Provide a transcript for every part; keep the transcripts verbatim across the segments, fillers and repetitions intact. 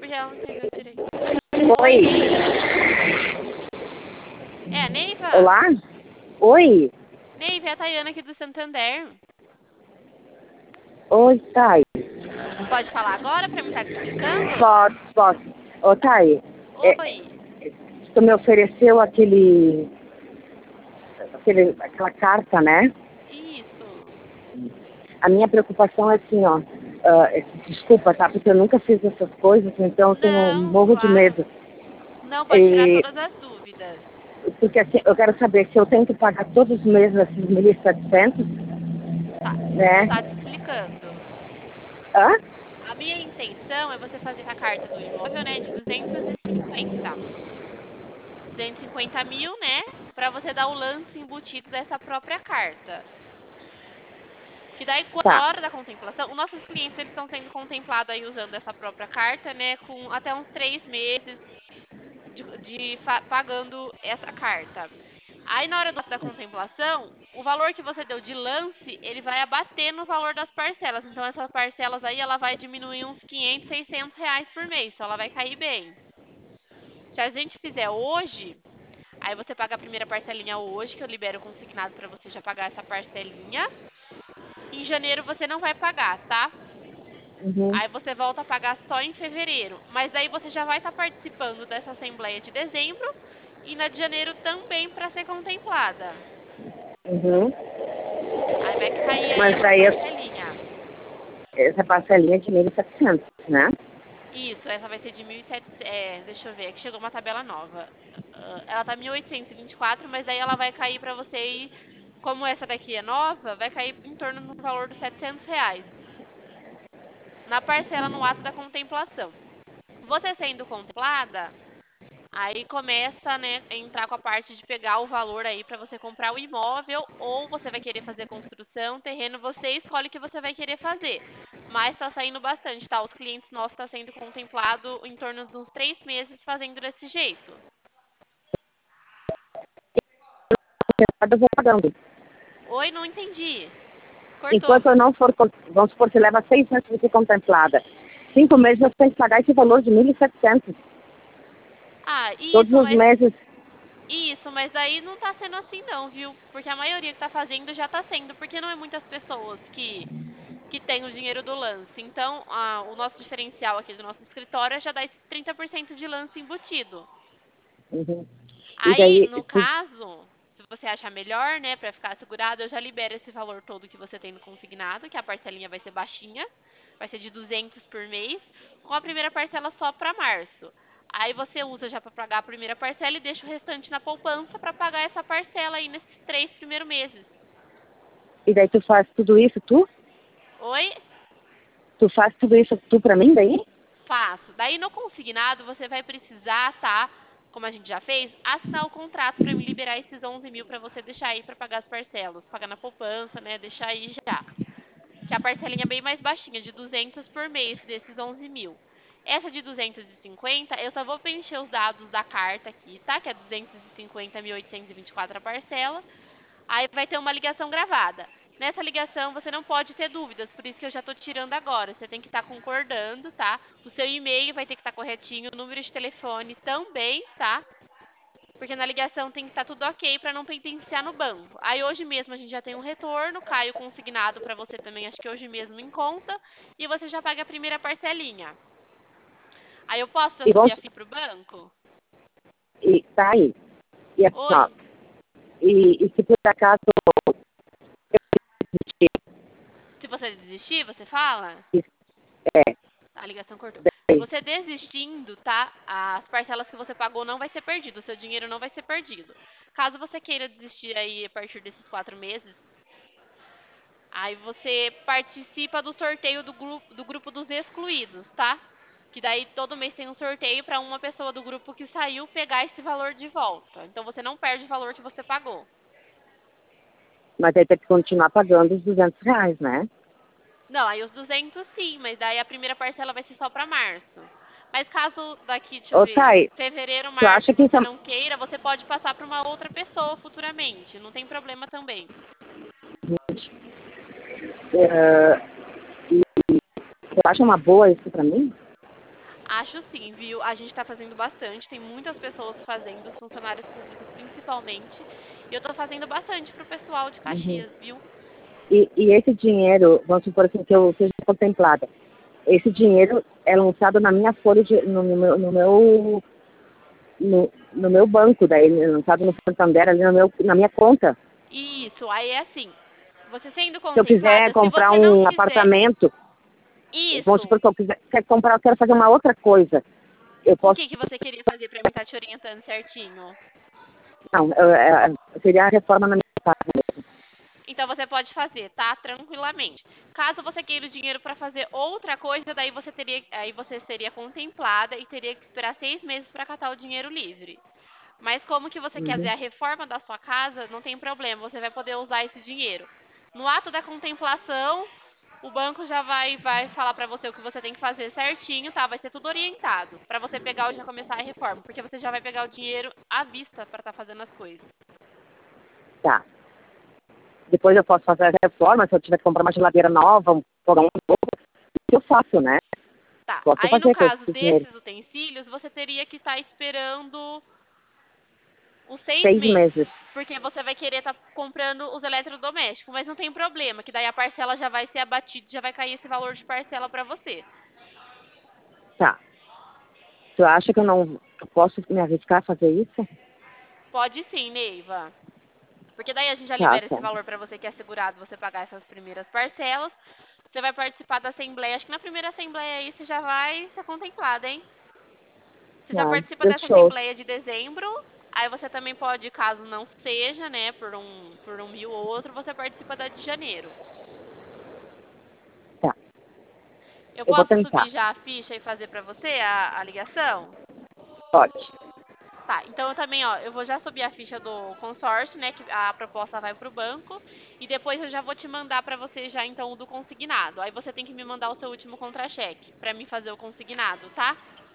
real, não entendeu direito. Oi. É, Neiva? Olá? Oi. Neiva, é a Tayana aqui do Santander. Oi, Thay. Pode falar agora pra mim estar te explicando? Posso, posso. Ô, Thay, é, Oi. tu me ofereceu aquele, aquele, aquela carta, né? Isso. A minha preocupação é assim, ó. ah, é- desculpa, tá? Porque eu nunca fiz essas coisas, então eu tenho um Não, morro de claro. medo. Não, pode tirar E, todas as dúvidas. porque assim, eu quero saber se eu tenho que pagar todos os meses esses mil e setecentos, Tá, vou né? estar te explicando. Hã? A minha intenção é você fazer a carta do imóvel, né, de duzentos e cinquenta. duzentos e cinquenta mil, né, pra você dar o lance embutido dessa própria carta. Que daí, na Tá. hora da contemplação, os nossos clientes eles estão sendo contemplados aí usando essa própria carta, né, com até uns três meses de, de fa- pagando essa carta. Aí, na hora do- da contemplação, o valor que você deu de lance, ele vai abater no valor das parcelas. Então, essas parcelas aí, ela vai diminuir uns quinhentos, seiscentos reais por mês. Então, ela vai cair bem. Se a gente fizer hoje, aí você paga a primeira parcelinha hoje, que eu libero o consignado para você já pagar essa parcelinha. Em janeiro você não vai pagar, tá? Uhum, Aí você volta a pagar só em fevereiro. Mas daí você já vai estar participando dessa assembleia de dezembro e na de janeiro também para ser contemplada. uhum. Aí vai cair aí Mas essa aí parcelinha. essa parcelinha é de mil e setecentos, né? Isso, essa vai ser de mil e setecentos. É, deixa eu ver, aqui chegou uma tabela nova. Ah, ela tá mil oitocentos e vinte e quatro, mas daí ela vai cair para você ir, como essa daqui é nova, vai cair em torno do valor dos setecentos reais. Na parcela no ato da contemplação. Você sendo contemplada, aí começa, né, a entrar com a parte de pegar o valor aí para você comprar o imóvel, ou você vai querer fazer construção, terreno, você escolhe o que você vai querer fazer. Mas está saindo bastante, tá? Os clientes nossos estão sendo contemplado em torno de uns três meses fazendo desse jeito. Eu vou pagando. Oi, não entendi. Cortou. Enquanto eu não for, con- vamos supor que leva seis meses para ser contemplada. Cinco meses eu tenho que pagar esse valor de mil e setecentos. Ah, Todos isso, os mas meses. isso, mas aí não tá sendo assim não, viu? Porque a maioria que tá fazendo já tá sendo, porque não é muitas pessoas que que tem o dinheiro do lance. Então, a- o nosso diferencial aqui do nosso escritório é já dar esses trinta por cento de lance embutido. Uhum. E Aí, daí, no tu, caso, se você achar melhor, né, para ficar segurado, eu já libero esse valor todo que você tem no consignado, que a parcelinha vai ser baixinha, vai ser de duzentos por mês, com a primeira parcela só para março. Aí você usa já para pagar a primeira parcela e deixa o restante na poupança para pagar essa parcela aí nesses três primeiros meses. e daí tu faz tudo isso, tu? Oi? Tu faz tudo isso tu pra mim daí? Faço. Daí no consignado você vai precisar, tá? Como a gente já fez, assinar o contrato para me liberar esses onze mil para você deixar aí para pagar as parcelas, pagar na poupança, né? Deixar aí já. Que a parcelinha é bem mais baixinha, de duzentos por mês desses onze mil. Essa de duzentos e cinquenta, eu só vou preencher os dados da carta aqui, tá? Que é duzentos e cinquenta mil oitocentos e vinte e quatro a parcela. Aí vai ter uma ligação gravada. Nessa ligação você não pode ter dúvidas, por isso que eu já estou tirando agora. Você tem que estar concordando, tá? O seu e-mail vai ter que estar corretinho, o número de telefone também, tá? Porque na ligação tem que estar tudo ok para não penitenciar no banco. Aí hoje mesmo a gente já tem um retorno, cai o consignado para você também, acho que hoje mesmo em conta, e você já paga a primeira parcelinha. Aí eu posso E transferir a vamos, F I I para o banco? e tá aí. E assim, ó, Oi? e, e se por acaso Se você desistir, você fala? é, A ligação cortou. Se daí, você desistindo, tá? As parcelas que você pagou não vai ser perdido, o seu dinheiro não vai ser perdido. Caso você queira desistir aí a partir desses quatro meses, aí você participa do sorteio do grupo, do grupo dos excluídos, tá? Que daí todo mês tem um sorteio para uma pessoa do grupo que saiu pegar esse valor de volta. Então você não perde o valor que você pagou. mas aí tem que continuar pagando os duzentos reais, né? Não, aí os duzentos sim, mas daí a primeira parcela vai ser só para março. Mas caso daqui, deixa eu Ô, ver, Thay, fevereiro, tu acha março, que isso você é, não queira, você pode passar para uma outra pessoa futuramente. Não tem problema também. é, e, tu acha uma boa isso pra mim? Acho sim, viu? A gente tá fazendo bastante, tem muitas pessoas fazendo, os funcionários públicos principalmente. E eu tô fazendo bastante pro pessoal de Uhum. Caxias, viu? E, e esse dinheiro, vamos supor assim, que eu seja contemplada, esse dinheiro é lançado na minha folha, de, no, no meu, no, meu no, no meu banco, daí é lançado no Santander, ali no meu, na minha conta. Isso, aí é assim. Você sendo Se eu quiser contemplada, se comprar você não um quiser. apartamento, vamos Isso. supor que eu quiser, quer comprar, eu quero fazer uma outra coisa. Eu O posso, que que você queria fazer pra mim estar te orientando certinho? não, eu, é, seria a reforma na minha casa. Então você pode fazer, tá? Tranquilamente. Caso você queira o dinheiro para fazer outra coisa, daí você teria, aí você seria contemplada e teria que esperar seis meses para catar o dinheiro livre. Mas como que você quer fazer Uhum. a reforma da sua casa, não tem problema, você vai poder usar esse dinheiro. No ato da contemplação, o banco já vai, vai falar para você o que você tem que fazer certinho, tá? Vai ser tudo orientado para você pegar e já começar a reforma, porque você já vai pegar o dinheiro à vista para estar fazendo as coisas. Tá. Depois eu posso fazer a reforma, se eu tiver que comprar uma geladeira nova, um fogão novo, eu faço, né? Tá. Posso Aí no fazer com caso esse dinheiro. desses utensílios, você teria que estar esperando os seis Seis meses. meses. Porque você vai querer estar comprando os eletrodomésticos, mas não tem problema, que daí a parcela já vai ser abatida, já vai cair esse valor de parcela para você. Tá. Tu acha que eu não eu posso me arriscar a fazer isso? Pode sim, Neiva. Porque daí a gente já Tá, libera esse tá. valor para você que é assegurado você pagar essas primeiras parcelas. Você vai participar da assembleia. Acho que na primeira assembleia aí você já vai ser contemplada, hein? Você já Tá. participa dessa Fechou. assembleia de dezembro. Aí você também pode, caso não seja, né, por um, por um mil ou outro, você participa da de janeiro. Tá. Eu Eu vou posso tentar. subir já a ficha e fazer para você a, a ligação? Pode. Tá, então eu também, ó, eu vou já subir a ficha do consórcio, né, que a proposta vai para o banco, e depois eu já vou te mandar para você já então o do consignado. Aí você tem que me mandar o seu último contra-cheque para mim fazer o consignado, tá?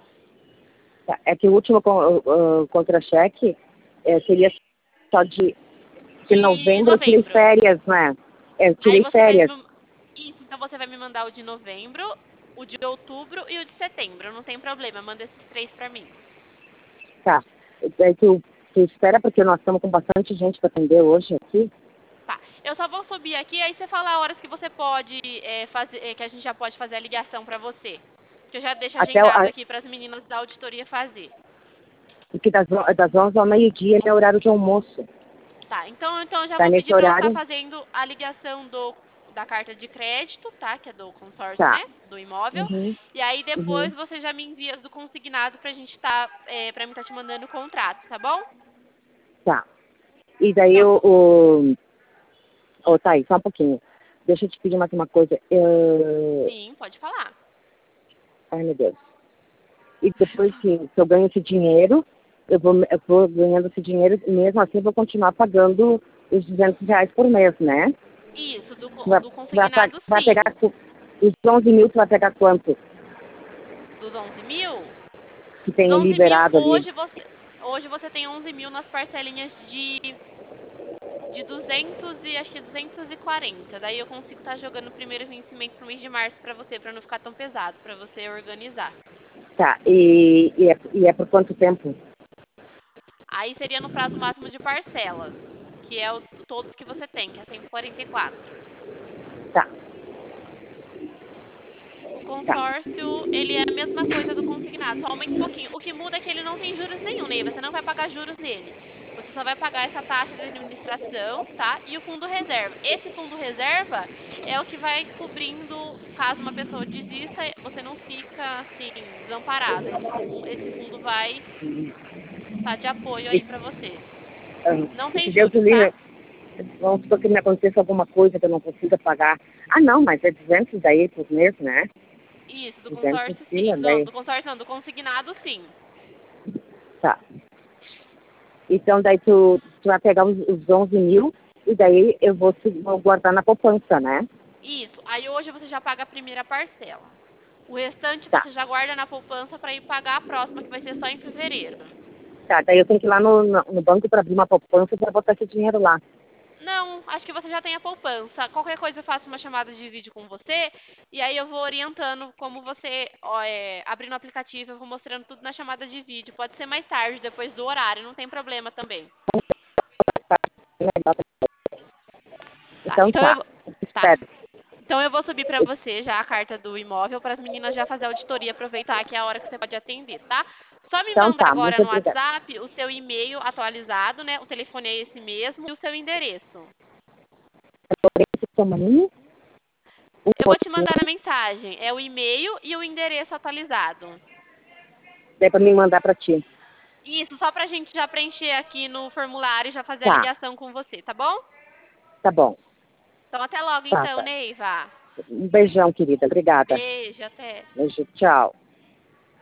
Tá. É que o último con- uh, contra-cheque é, seria só de, de De novembro, eu tirei novembro. férias, né? É, eu Aí tirei você vai férias. me... Isso, então você vai me mandar o de novembro, o de outubro e o de setembro. Não tem problema, manda esses três para mim. Tá. É, tu, tu espera porque nós estamos com bastante gente para atender hoje aqui. Tá. Eu só vou subir aqui, aí você fala a horas que você pode é, fazer, é, que a gente já pode fazer a ligação para você. Que eu já deixo Até o- agendado a, aqui para as meninas da auditoria fazer. porque das, on- das onze ao meio-dia é horário de almoço. Tá. Então, então eu já Tá vou nesse pedir para ela estar horário? fazendo a ligação do da carta de crédito, tá? Que é do consórcio, Tá. né? Do imóvel. Uhum. E aí Uhum. depois você já me envia as do consignado pra gente tá, é, para mim estar tá te mandando o contrato, tá bom? Tá. E daí Então, o, o, Ô, tá aí, só um pouquinho. Deixa eu te pedir mais uma coisa. Eu... sim, pode falar. Ai, meu Deus. E depois que, que eu ganho esse dinheiro, eu vou, eu vou ganhando esse dinheiro, e mesmo assim eu vou continuar pagando os duzentos reais por mês, né? Isso, do, Tu co- Vai, do vai, pa- consignado vai sim. pegar cu- os onze mil, tu vai pegar quanto? Dos onze mil? Que Os tenho onze mil, liberado ali. hoje você, hoje você tem onze mil nas parcelinhas de, de duzentos e acho que duzentos e quarenta. Daí eu consigo estar jogando o primeiro vencimento pro mês de março pra você, pra não ficar tão pesado, pra você organizar. Tá, e, e, é, e é por quanto tempo? Aí seria no prazo máximo de parcelas, que é o, todos que você tem, que é cento e quarenta e quatro. Tá, O tá. consórcio, ele é a mesma coisa do consignado, só aumenta um pouquinho. O que muda é que ele não tem juros nenhum, Ney. Você não vai pagar juros nele. Você só vai pagar essa taxa de administração, tá? E o fundo reserva. Esse fundo reserva é o que vai cobrindo, caso uma pessoa desista, você não fica, assim, desamparado. Esse fundo, esse fundo vai estar de apoio E, aí pra você. ah, Não e tem se Deus o juros, tá? livre, vamos supor que me aconteça alguma coisa que eu não consiga pagar. Ah, não, mas é duzentos daí por mês, né? Isso, do duzentos consórcio sim. pila, Não, daí. do consórcio não, do consignado sim. Tá. Então, daí tu, tu vai pegar os, os onze mil e daí eu vou, se- vou guardar na poupança, né? Isso. Aí hoje você já paga a primeira parcela. O restante Tá. você já guarda na poupança para ir pagar a próxima, que vai ser só em fevereiro. Tá, daí eu tenho que ir lá no, no, no banco para abrir uma poupança para botar esse dinheiro lá. Não, não, acho que você já tem a poupança. Qualquer coisa eu faço uma chamada de vídeo com você e aí eu vou orientando como você ó, é, abrir no aplicativo, eu vou mostrando tudo na chamada de vídeo. Pode ser mais tarde, depois do horário, não tem problema também. Tá, Então então eu, tá. tá. Espero. Então eu vou subir para você já a carta do imóvel para as meninas já fazer a auditoria, aproveitar que é a hora que você pode atender, tá? Só me Então manda tá, agora muito no obrigada. WhatsApp o seu e-mail atualizado, né? O telefone é esse mesmo e o seu endereço. Seu maninho? O Eu vou te mandar na outro, mensagem. É o e-mail e o endereço atualizado. daí pra me mandar pra ti. Isso, só pra gente já preencher aqui no formulário e já fazer a Tá, ligação com você, tá bom? tá bom. Então até logo Tá, então, tá. Neiva. Um beijão, querida. Obrigada. Beijo, até. Beijo, tchau.